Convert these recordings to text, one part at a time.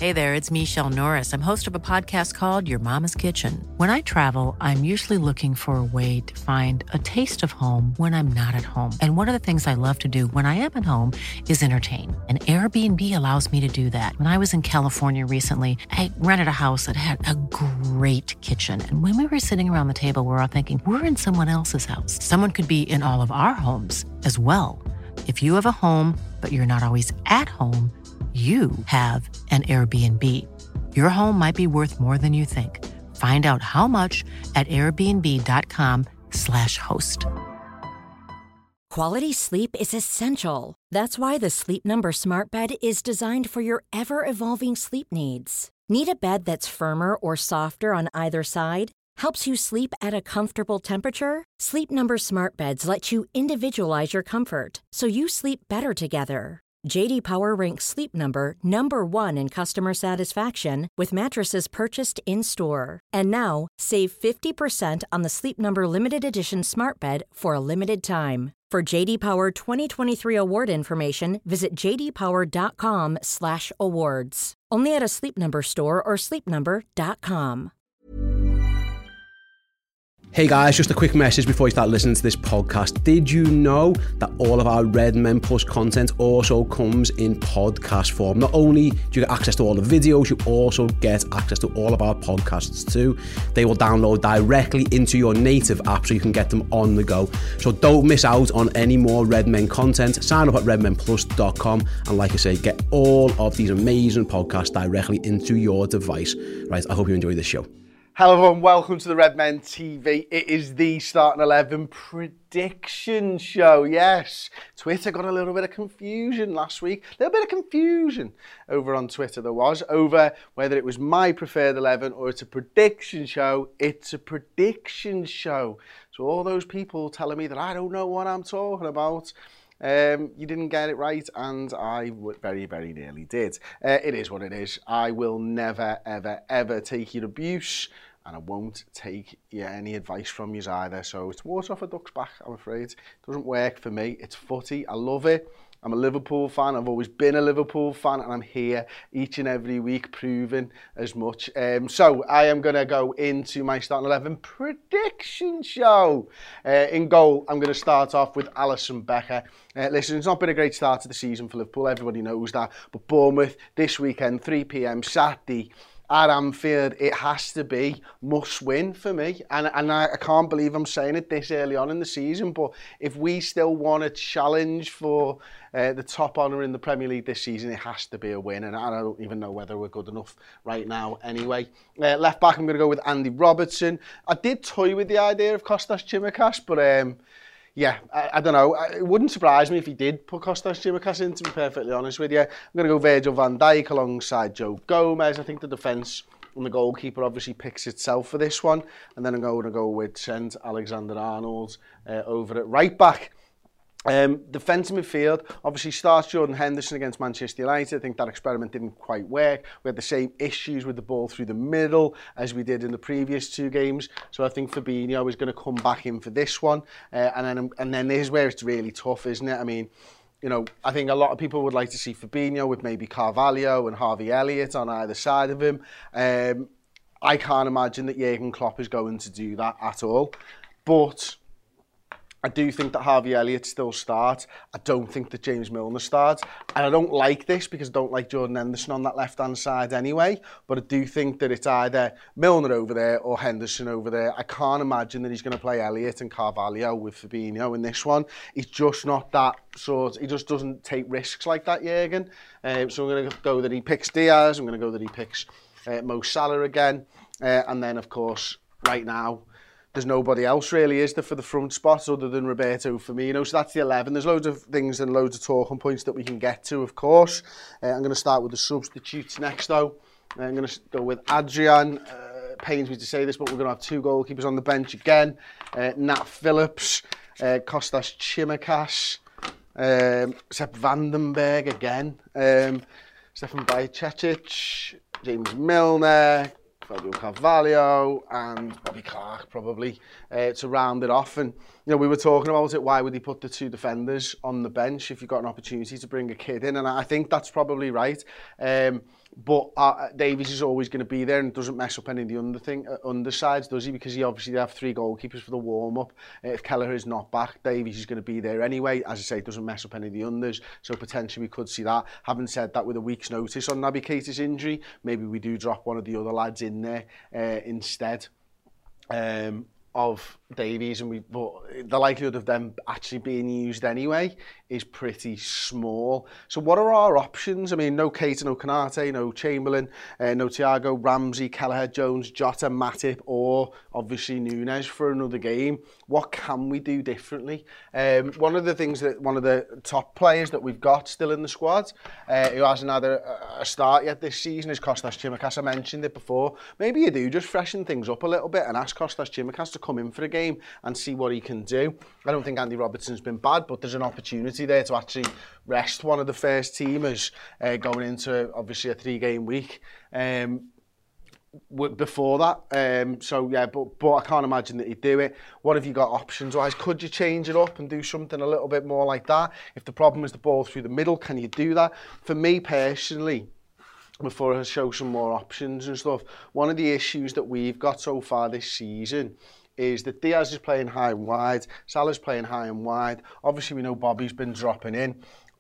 Hey there, it's Michelle Norris. I'm host of a podcast called Your Mama's Kitchen. When I travel, I'm usually looking for a way to find a taste of home when I'm not at home. And one of the things I love to do when I am at home is entertain. And Airbnb allows me to do that. When I was in California recently, I rented a house that had a great kitchen. And when we were sitting around the table, we were all thinking, we're in someone else's house. Someone could be in all of our homes as well. If you have a home, but you're not always at home, you have an Airbnb. Your home might be worth more than you think. Find out how much at airbnb.com/host. Quality sleep is essential. That's why the Sleep Number Smart Bed is designed for your ever-evolving sleep needs. Need a bed that's firmer or softer on either side? Helps you sleep at a comfortable temperature? Sleep Number Smart Beds let you individualize your comfort, so you sleep better together. J.D. Power ranks Sleep Number number 1 in customer satisfaction with mattresses purchased in-store. And now, save 50% on the Sleep Number Limited Edition Smart Bed for a limited time. For J.D. Power 2023 award information, visit jdpower.com/awards. Only at a Sleep Number store or sleepnumber.com. Hey guys, just a quick message before you start listening to this podcast. Did you know that all of our Red Men Plus content also comes in podcast form? Not only do you get access to all the videos, you also get access to all of our podcasts too. They will download directly into your native app so you can get them on the go. So don't miss out on any more Red Men content. Sign up at redmenplus.com and like I say, get all of these amazing podcasts directly into your device. Right, I hope you enjoy this show. Hello everyone, welcome to the Red Men TV. It is the Starting 11 prediction show. Yes, Twitter got a little bit of confusion last week. A little bit of confusion over on Twitter there was, over whether it was my preferred 11 or it's a prediction show. It's a prediction show. So all those people telling me that I don't know what I'm talking about, you didn't get it right, and I very, very nearly did. It is what it is. I will never, ever, ever take your abuse, and I won't take any advice from you either. So it's water off a duck's back, I'm afraid. It doesn't work for me. It's footy. I love it. I'm a Liverpool fan. I've always been a Liverpool fan, and I'm here each and every week proving as much. So I am going to go into my Starting 11 prediction show. In goal, I'm going to start off with Alisson Becker. Listen, it's not been a great start to the season for Liverpool. Everybody knows that. But Bournemouth this weekend, 3 p.m. Saturday, at Anfield, it has to be must win for me. And I can't believe I'm saying it this early on in the season, but if we still want a challenge for the top honour in the Premier League this season, it has to be a win. And I don't even know whether we're good enough right now anyway. Left back, I'm going to go with Andy Robertson. I did toy with the idea of Kostas Tsimikas, but yeah, I don't know. It wouldn't surprise me if he did put Kostas Tsimikas in, to be perfectly honest with you. I'm going to go Virgil van Dijk alongside Joe Gomez. I think the defence and the goalkeeper obviously picks itself for this one. And then I'm going to go with Trent Alexander-Arnold over at right back. Defensive midfield, obviously starts Jordan Henderson against Manchester United. I think that experiment didn't quite work. We had the same issues with the ball through the middle as we did in the previous 2 games. So I think Fabinho is going to come back in for this one. And then this is where it's really tough, isn't it? I mean, you know, I think a lot of people would like to see Fabinho with maybe Carvalho and Harvey Elliott on either side of him. I can't imagine that Jurgen Klopp is going to do that at all. But I do think that Harvey Elliott still starts. I don't think that James Milner starts. And I don't like this because I don't like Jordan Henderson on that left-hand side anyway. But I do think that it's either Milner over there or Henderson over there. I can't imagine that he's going to play Elliott and Carvalho with Fabinho in this one. He's just not that sort. He just doesn't take risks like that, Jurgen. So I'm going to go that he picks Diaz. I'm going to go that he picks Mo Salah again. And then, of course, right now, there's nobody else really, is there, for the front spots other than Roberto Firmino. So that's the 11. There's loads of things and loads of talking points that we can get to, of course. I'm going to start with the substitutes next, though. I'm going to go with Adrian. Pains me to say this, but we're going to have 2 goalkeepers on the bench again. Nat Phillips, Kostas Tsimikas, Sepp Vandenberg again, Stefan Bajcetic, James Milner, Fabio Carvalho and Bobby Clark probably to round it off. And we were talking about it. Why would he put the two defenders on the bench if you've got an opportunity to bring a kid in? And I think that's probably right. But Davies is always going to be there and doesn't mess up any of the undersides, does he? Because he obviously have 3 goalkeepers for the warm-up. If Kelleher is not back, Davies is going to be there anyway. As I say, doesn't mess up any of the unders, so potentially we could see that. Having said that, with a week's notice on Naby Keita's injury, maybe we do drop one of the other lads in there instead of Davies, but the likelihood of them actually being used anyway is pretty small. So what are our options? I mean, no Keita, no Konate, no Chamberlain, no Thiago, Ramsey, Kelleher, Jones, Jota, Matip, or obviously Núñez for another game. What can we do differently? One of the top players that we've got still in the squad, who hasn't had a start yet this season, is Kostas Tsimikas. I mentioned it before. Maybe you do just freshen things up a little bit and ask Kostas Tsimikas to come in for a game and see what he can do. I don't think Andy Robertson's been bad, but there's an opportunity there to actually rest one of the first teamers going into obviously a 3-game week before that. So yeah, but I can't imagine that he'd do it. What have you got options wise? Could you change it up and do something a little bit more like that? If the problem is the ball through the middle, can you do that? For me personally, before I show some more options and stuff, one of the issues that we've got so far this season is that Diaz is playing high and wide, Salah's playing high and wide. Obviously, we know Bobby's been dropping in.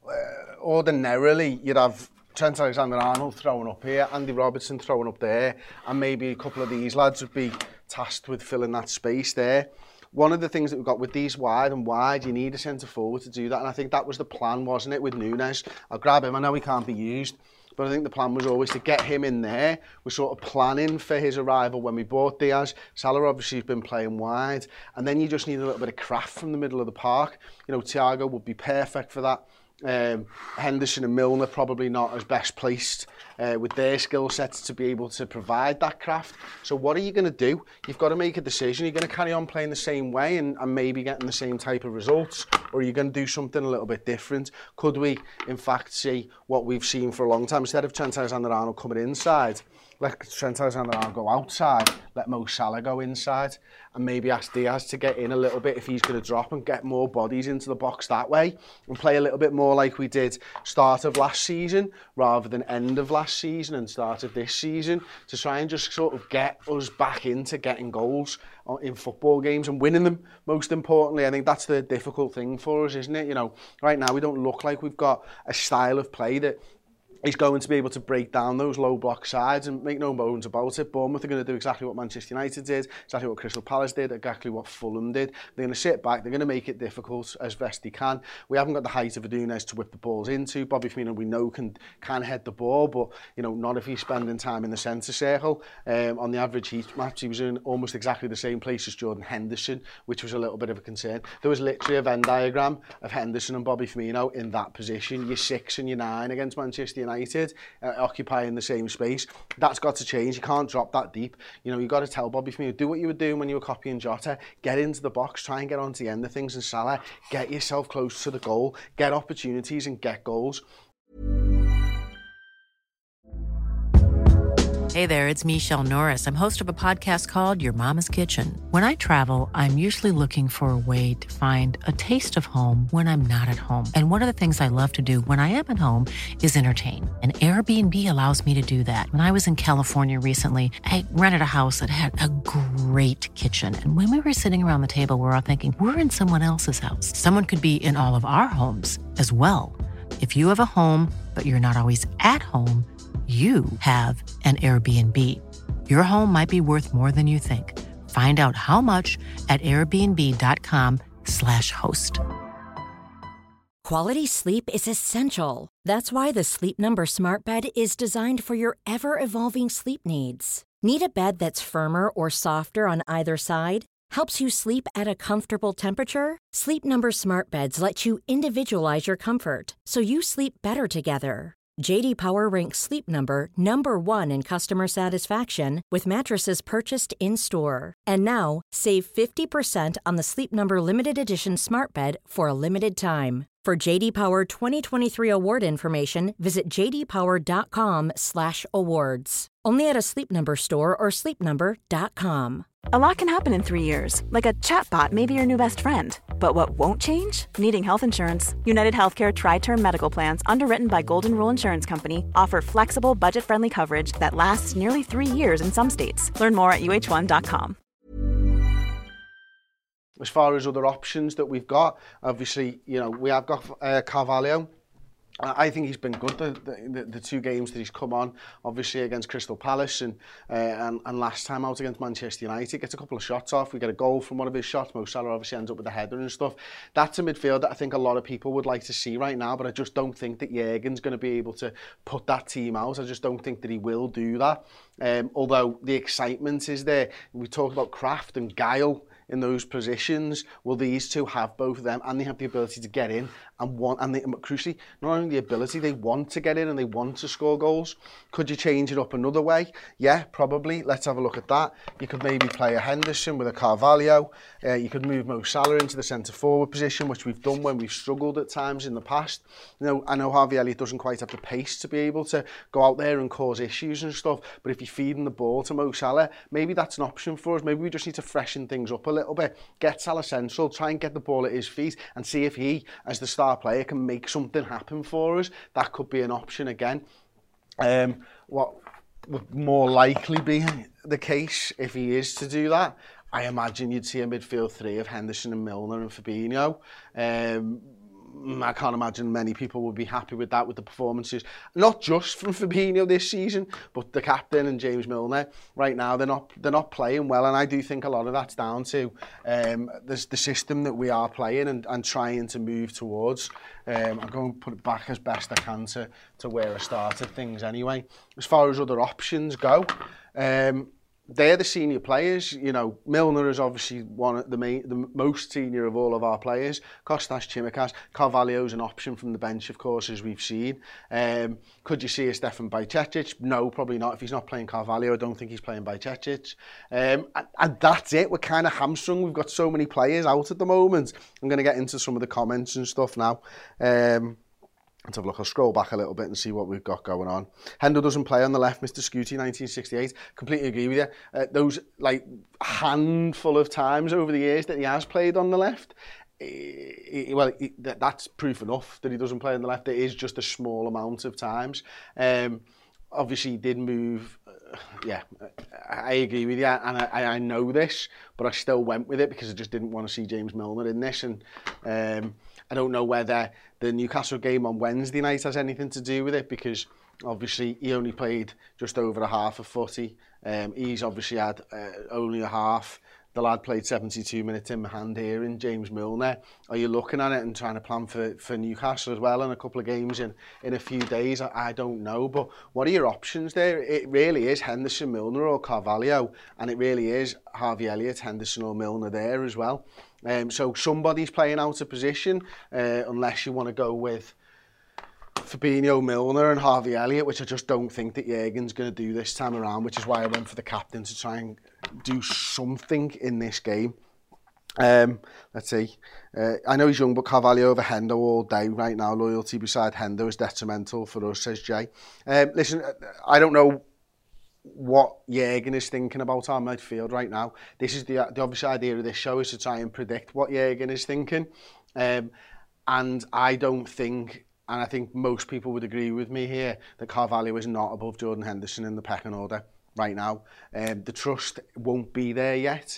Ordinarily, you'd have Trent Alexander-Arnold throwing up here, Andy Robertson throwing up there, and maybe a couple of these lads would be tasked with filling that space there. One of the things that we've got with these wide, you need a centre-forward to do that, and I think that was the plan, wasn't it, with Núñez? I'll grab him, I know he can't be used, but I think the plan was always to get him in there. We're sort of planning for his arrival when we bought Diaz. Salah obviously has been playing wide, and then you just need a little bit of craft from the middle of the park. Thiago would be perfect for that. Henderson and Milner probably not as best placed with their skill sets to be able to provide that craft. So what are you going to do? You've got to make a decision. Are you going to carry on playing the same way and maybe getting the same type of results, or are you going to do something a little bit different? Could we in fact see what we've seen for a long time? Instead of Trent Alexander-Arnold coming inside, let Trent Alexander-Arnold go outside, let Mo Salah go inside, and maybe ask Diaz to get in a little bit if he's going to drop and get more bodies into the box that way, and play a little bit more like we did start of last season rather than end of last season and start of this season, to try and just sort of get us back into getting goals in football games and winning them. Most importantly, I think that's the difficult thing for us, isn't it? Right now we don't look like we've got a style of play that he's going to be able to break down those low block sides, and make no bones about it. Bournemouth are going to do exactly what Manchester United did, exactly what Crystal Palace did, exactly what Fulham did. They're going to sit back, they're going to make it difficult as best they can. We haven't got the height of Núñez to whip the balls into. Bobby Firmino, we know, can head the ball, but not if he's spending time in the centre circle. On the average heat match, he was in almost exactly the same place as Jordan Henderson, which was a little bit of a concern. There was literally a Venn diagram of Henderson and Bobby Firmino in that position. You're 6 and you're 9 against Manchester United. Occupying the same space. That's got to change. You can't drop that deep. You've got to tell Bobby Firmino, do what you were doing when you were copying Jota. Get into the box, try and get onto the end of things, and Salah, get yourself close to the goal, get opportunities and get goals. Hey there, it's Michelle Norris. I'm host of a podcast called Your Mama's Kitchen. When I travel, I'm usually looking for a way to find a taste of home when I'm not at home. And one of the things I love to do when I am at home is entertain. And Airbnb allows me to do that. When I was in California recently, I rented a house that had a great kitchen. And when we were sitting around the table, we're all thinking, we're in someone else's house. Someone could be in all of our homes as well. If you have a home, but you're not always at home, you have an Airbnb. Your home might be worth more than you think. Find out how much at airbnb.com/host. Quality sleep is essential. That's why the Sleep Number Smart Bed is designed for your ever-evolving sleep needs. Need a bed that's firmer or softer on either side? Helps you sleep at a comfortable temperature? Sleep Number Smart Beds let you individualize your comfort, so you sleep better together. J.D. Power ranks Sleep Number number 1 in customer satisfaction with mattresses purchased in-store. And now, save 50% on the Sleep Number Limited Edition Smart Bed for a limited time. For J.D. Power 2023 award information, visit jdpower.com/awards. Only at a Sleep Number store or sleepnumber.com. A lot can happen in 3 years, like a chatbot may be your new best friend. But what won't change? Needing health insurance. United Healthcare Tri-Term Medical Plans, underwritten by Golden Rule Insurance Company, offer flexible, budget-friendly coverage that lasts nearly 3 years in some states. Learn more at uh1.com. As far as other options that we've got, obviously, you know, we have got Carvalho. I think he's been good the 2 games that he's come on, obviously against Crystal Palace and last time out against Manchester United. Gets a couple of shots off. We get a goal from one of his shots. Mo Salah obviously ends up with a header and stuff. That's a midfield that I think a lot of people would like to see right now, but I just don't think that Jurgen's going to be able to put that team out. I just don't think that he will do that. Although the excitement is there. We talked about craft and guile in those positions. Will these two have both of them, and they have the ability to get in and they, crucially, not only the ability, they want to get in and they want to score goals. Could you change it up another way? Yeah, probably. Let's have a look at that. You could maybe play a Henderson with a Carvalho. You could move Mo Salah into the centre forward position, which we've done when we've struggled at times in the past. You know, I know Harvey Elliott doesn't quite have the pace to be able to go out there and cause issues and stuff, but if you're feeding the ball to Mo Salah, maybe that's an option for us. Maybe we just need to freshen things up a little bit. Get Salah central, try and get the ball at his feet and see if he, as the star player, can make something happen for us. That could be an option again. What would more likely be the case if he is to do that? I imagine you'd see a midfield 3 of Henderson and Milner and Fabinho. I can't imagine many people would be happy with that, with the performances, not just from Fabinho this season, but the captain and James Milner. Right now, they're not playing well, and I do think a lot of that's down to the system that we are playing and trying to move towards. I'm going to put it back as best I can to where I started things anyway. As far as other options go, they're the senior players. You know, Milner is obviously one of the most senior of all of our players. Kostas Tsimikas, Carvalho's an option from the bench, of course, as we've seen. Could you see a Stefan Bajcetic? No, probably not. If he's not playing Carvalho, I don't think he's playing Bajcetic. And that's it. We're kind of hamstrung. We've got so many players out at the moment. I'm going to get into some of the comments and stuff now. Let's have a look. I'll scroll back a little bit and see what we've got going on. Hendo doesn't play on the left, Mr. Scooty, 1968. Completely agree with you. Those, like, handful of times over the years that he has played on the left, that's proof enough that he doesn't play on the left. It is just a small amount of times. Obviously, he did move. Yeah, I agree with you, and I know this, but I still went with it because I just didn't want to see James Milner in this. And I don't know whether the Newcastle game on Wednesday night has anything to do with it, because obviously he only played just over a half of footy. He's obviously had only a half. The lad played 72 minutes in my hand here in James Milner. Are you looking at it and trying to plan for Newcastle as well in a couple of games in a few days? I don't know, but what are your options there? It really is Henderson, Milner or Carvalho, and it really is Harvey Elliott, Henderson or Milner there as well. So somebody's playing out of position, unless you want to go with Fabinho, Milner and Harvey Elliott, which I just don't think that Jurgen's going to do this time around, which is why I went for the captain to try and do something in this game. Let's see. I know he's young, but Carvalho over Hendo all day right now. Loyalty beside Hendo is detrimental for us, says Jay. Listen, I don't know what Jurgen is thinking about our midfield right now. This is the obvious idea of this show, is to try and predict what Jurgen is thinking. And I don't think, and I think most people would agree with me here, that Carvalho is not above Jordan Henderson in the pecking order right now. The trust won't be there yet.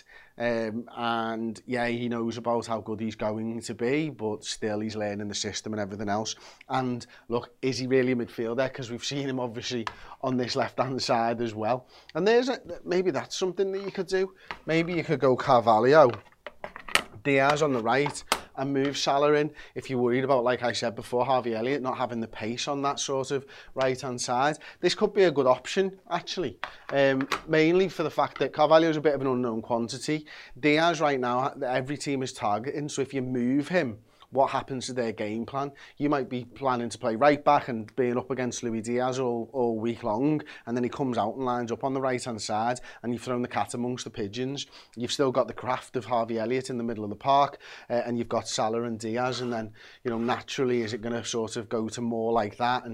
And yeah, he knows about how good he's going to be, but still he's learning the system and everything else. And look, is he really a midfielder? Because we've seen him obviously on this left-hand side as well. And maybe that's something that you could do. Maybe you could go Carvalho, Diaz on the right, and move Salah in if you're worried about, like I said before, Harvey Elliott not having the pace on that sort of right-hand side. This could be a good option, actually, mainly for the fact that Carvalho's a bit of an unknown quantity. Diaz right now, every team is targeting, so if you move him, what happens to their game plan? You might be planning to play right back and being up against Luis Diaz all week long, and then he comes out and lines up on the right-hand side, and you've thrown the cat amongst the pigeons. You've still got the craft of Harvey Elliott in the middle of the park, and you've got Salah and Diaz, and then, you know, naturally, is it going to sort of go to more like that? And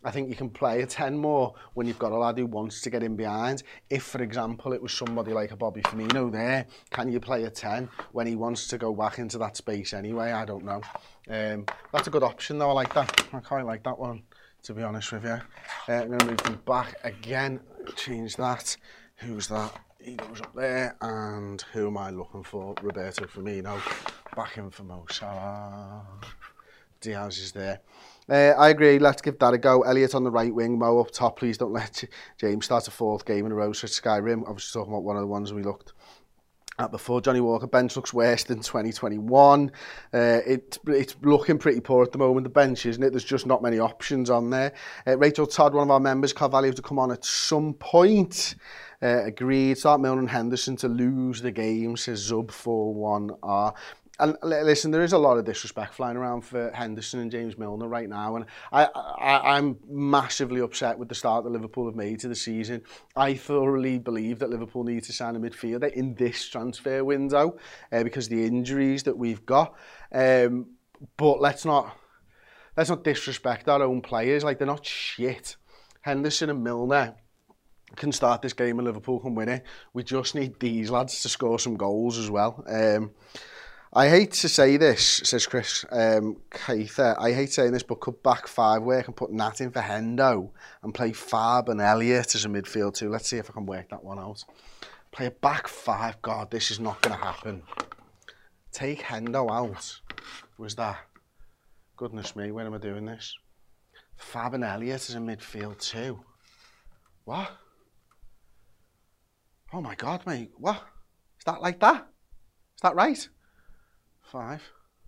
I think you can play a 10 more when you've got a lad who wants to get in behind. If, for example, it was somebody like a Bobby Firmino there, can you play a 10 when he wants to go back into that space anyway? I don't know. That's a good option though, I like that. I quite like that one, to be honest with you. I'm going to move them back again, change that. Who's that? He goes up there, and who am I looking for? Roberto Firmino, back in for Mo Salah. Diaz is there. I agree, let's give that a go. Elliott on the right wing, Mo up top. Please don't let James start a 4th game in a row for Skyrim. Obviously talking about one of the ones we looked at before. Johnny Walker, bench looks worse than 2021. It's looking pretty poor at the moment, the bench, isn't it? There's just not many options on there. Rachel Todd, one of our members, Carvalho to come on at some point. Agreed. Start Milner and Henderson to lose the game, says Zub41R. And listen, there is a lot of disrespect flying around for Henderson and James Milner right now, and I'm massively upset with the start that Liverpool have made to the season. I thoroughly believe that Liverpool need to sign a midfielder in this transfer window because of the injuries that we've got. But let's not disrespect our own players. Like, they're not shit. Henderson and Milner can start this game and Liverpool can win it. We just need these lads to score some goals as well. I hate to say this, says Chris Keither. I hate saying this, but cut back 5 work and put Nat in for Hendo and play Fab and Elliott as a midfield too. Let's see if I can work that one out. Play a back 5. God, this is not going to happen. Take Hendo out. Was that? Goodness me, when am I doing this? Fab and Elliott as a midfield too. What? Oh my God, mate. What? Is that like that? Is that right? 5.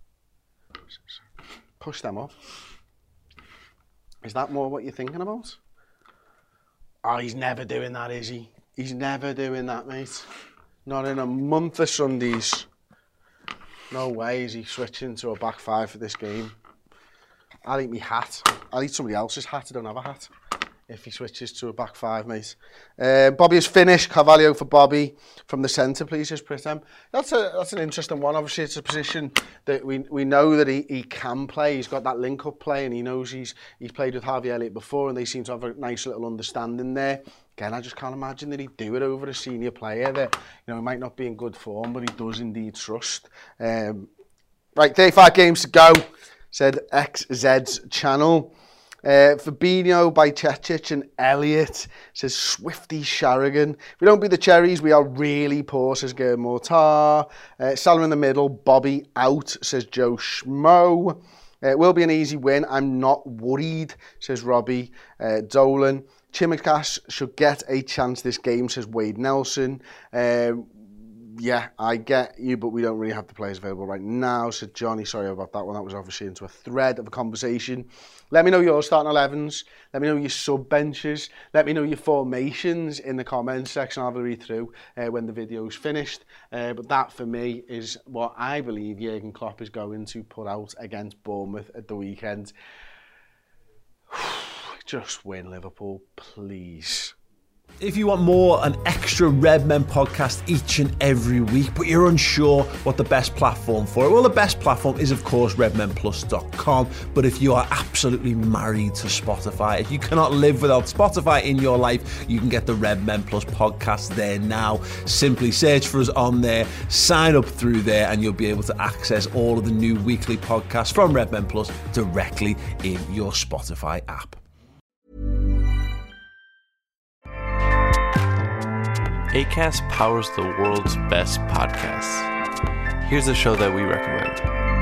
Push them up. Is that more what you're thinking about? Oh, he's never doing that, is he? He's never doing that, mate. Not in a month of Sundays. No way is he switching to a back 5 for this game. I'll eat me hat. I'll eat somebody else's hat. I don't have a hat. If he switches to a back 5, mate. Bobby is finished. Carvalho for Bobby from the centre, please, says Pritam. That's an interesting one. Obviously, it's a position that we know that he can play. He's got that link-up play, and he knows he's played with Harvey Elliott before, and they seem to have a nice little understanding there. Again, I just can't imagine that he'd do it over a senior player that, he might not be in good form, but he does indeed trust. Right, 35 games to go, said XZ's channel. Fabinho by Cečić and Elliott, says Swifty Sharagan. If we don't beat the Cherries, we are really poor, says Gerd Mortar. Salah in the middle, Bobby out, says Joe Schmo. It will be an easy win. I'm not worried, says Robbie Dolan. Chimikas should get a chance this game, says Wade Nelson. Yeah, I get you, but we don't really have the players available right now, said Johnny. Sorry about that one. That was obviously into a thread of a conversation. Let me know your starting 11s. Let me know your sub benches. Let me know your formations in the comments section. I'll have a read through when the video's finished. But that, for me, is what I believe Jurgen Klopp is going to put out against Bournemouth at the weekend. Just win, Liverpool, please. If you want more, an extra Redmen podcast each and every week, but you're unsure what the best platform for it, well, the best platform is, of course, redmenplus.com. But if you are absolutely married to Spotify, if you cannot live without Spotify in your life, you can get the Redmen Plus podcast there now. Simply search for us on there, sign up through there, and you'll be able to access all of the new weekly podcasts from Redmen Plus directly in your Spotify app. Acast powers the world's best podcasts. Here's a show that we recommend.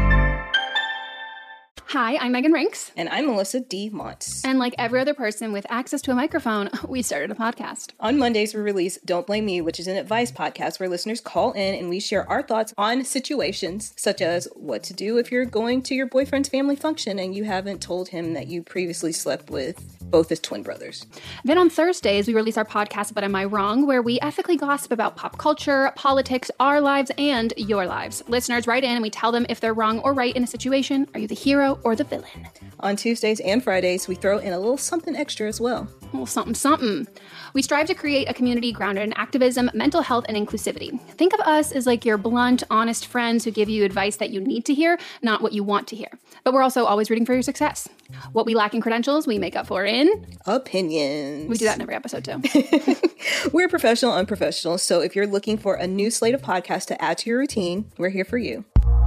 Hi, I'm Megan Rinks. And I'm Melissa D. Montz. And like every other person with access to a microphone, we started a podcast. On Mondays, we release Don't Blame Me, which is an advice podcast where listeners call in and we share our thoughts on situations such as what to do if you're going to your boyfriend's family function and you haven't told him that you previously slept with both his twin brothers. Then on Thursdays, we release our podcast, But Am I Wrong?, where we ethically gossip about pop culture, politics, our lives, and your lives. Listeners write in and we tell them if they're wrong or right in a situation. Are you the hero or the villain? On Tuesdays and Fridays, we throw in a little something extra as well. A little something. We strive to create a community grounded in activism, mental health, and inclusivity. Think of us as like your blunt, honest friends who give you advice that you need to hear, not what you want to hear. But we're also always rooting for your success. What we lack in credentials, we make up for in opinions. We do that in every episode too. We're professional, unprofessional. So if you're looking for a new slate of podcasts to add to your routine, we're here for you.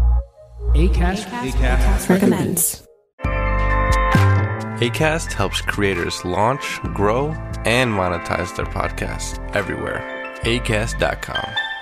Acast recommends. Acast helps creators launch, grow, and monetize their podcasts everywhere. Acast.com.